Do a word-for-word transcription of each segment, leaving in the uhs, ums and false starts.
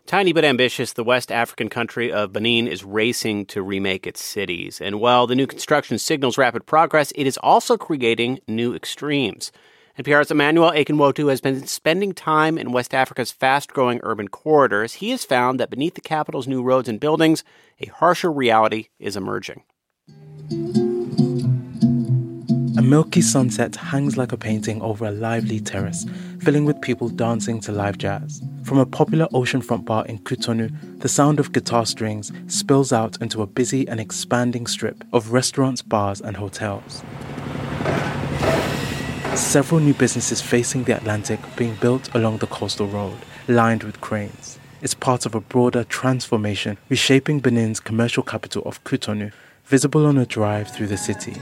Tiny but ambitious, the West African country of Benin is racing to remake its cities. And while the new construction signals rapid progress, it is also creating new extremes. N P R's Emmanuel Akinwotu has been spending time in West Africa's fast-growing urban corridors. He has found that beneath the capital's new roads and buildings, a harsher reality is emerging. A milky sunset hangs like a painting over a lively terrace, filling with people dancing to live jazz. From a popular oceanfront bar in Cotonou, the sound of guitar strings spills out into a busy and expanding strip of restaurants, bars, and hotels. Several new businesses facing the Atlantic being built along the coastal road, lined with cranes. It's part of a broader transformation reshaping Benin's commercial capital of Cotonou, visible on a drive through the city.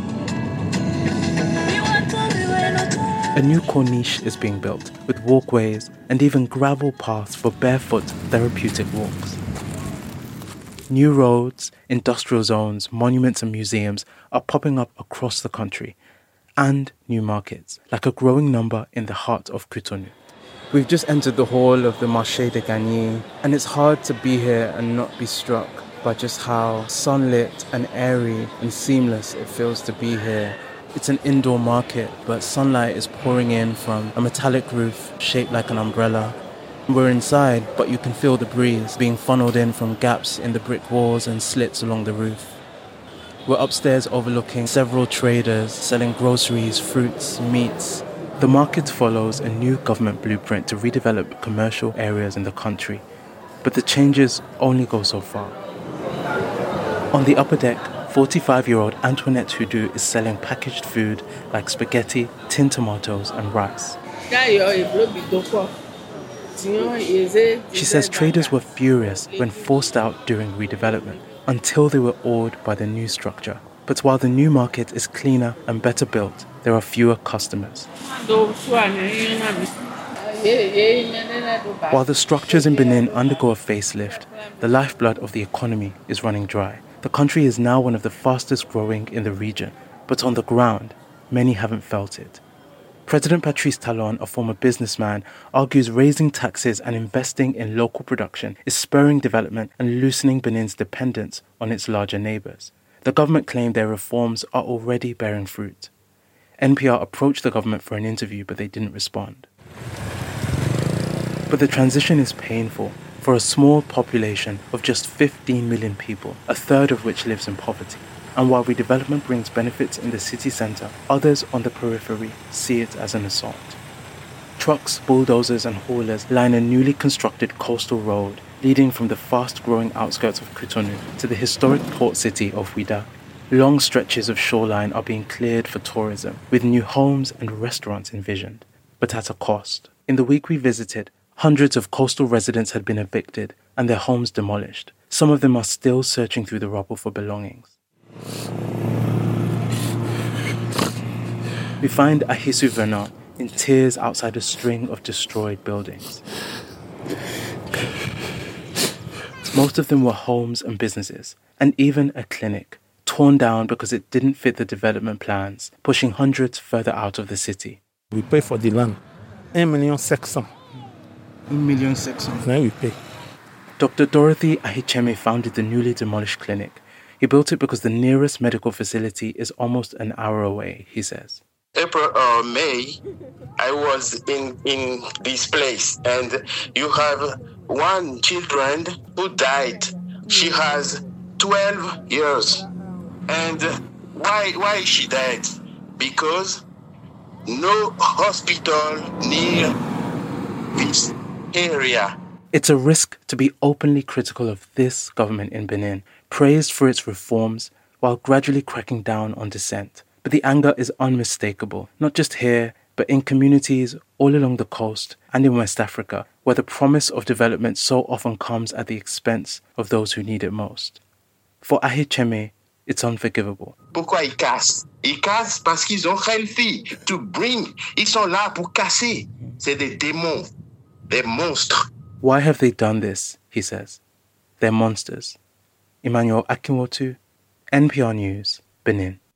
A new corniche is being built, with walkways and even gravel paths for barefoot therapeutic walks. New roads, industrial zones, monuments and museums are popping up across the country, and new markets, like a growing number in the heart of Cotonou. We've just entered the hall of the Marché de Gagny, and it's hard to be here and not be struck by just how sunlit and airy and seamless it feels to be here. It's an indoor market, but sunlight is pouring in from a metallic roof shaped like an umbrella. We're inside, but you can feel the breeze being funneled in from gaps in the brick walls and slits along the roof. We're upstairs overlooking several traders selling groceries, fruits, meats. The market follows a new government blueprint to redevelop commercial areas in the country, but the changes only go so far. On the upper deck, forty-five-year-old Antoinette Houdou is selling packaged food like spaghetti, tin tomatoes, and rice. She says traders were furious when forced out during redevelopment, until they were awed by the new structure. But while the new market is cleaner and better built, there are fewer customers. While the structures in Benin undergo a facelift, the lifeblood of the economy is running dry. The country is now one of the fastest growing in the region, but on the ground, many haven't felt it. President Patrice Talon, a former businessman, argues raising taxes and investing in local production is spurring development and loosening Benin's dependence on its larger neighbours. The government claimed their reforms are already bearing fruit. N P R approached the government for an interview, but they didn't respond. But the transition is painful for a small population of just fifteen million people, a third of which lives in poverty. And while redevelopment brings benefits in the city centre, others on the periphery see it as an assault. Trucks, bulldozers and haulers line a newly constructed coastal road leading from the fast-growing outskirts of Cotonou to the historic port city of Ouidah. Long stretches of shoreline are being cleared for tourism, with new homes and restaurants envisioned, but at a cost. In the week we visited, hundreds of coastal residents had been evicted and their homes demolished. Some of them are still searching through the rubble for belongings. We find Ahisu Vernon in tears outside a string of destroyed buildings. Most of them were homes and businesses, and even a clinic, torn down because it didn't fit the development plans, pushing hundreds further out of the city. We pay for the land, one million six hundred. one million six hundred. Now we pay. Doctor Dorothy Ahicheme founded the newly demolished clinic. He built it because the nearest medical facility is almost an hour away, he says. April or May, I was in, in this place, and you have one children who died. She has twelve years. And why, why she died? Because no hospital near this area. It's a risk to be openly critical of this government in Benin, praised for its reforms while gradually cracking down on dissent. But the anger is unmistakable, not just here, but in communities all along the coast and in West Africa, where the promise of development so often comes at the expense of those who need it most. For Ahicheme, it's unforgivable. Pourquoi ils cassent? Ils cassent parce qu'ils ont réussi to bring. Ils sont là pour casser. C'est des démons, des monstres. Why have they done this, he says. They're monsters. Emmanuel Akinwotu, N P R News, Benin.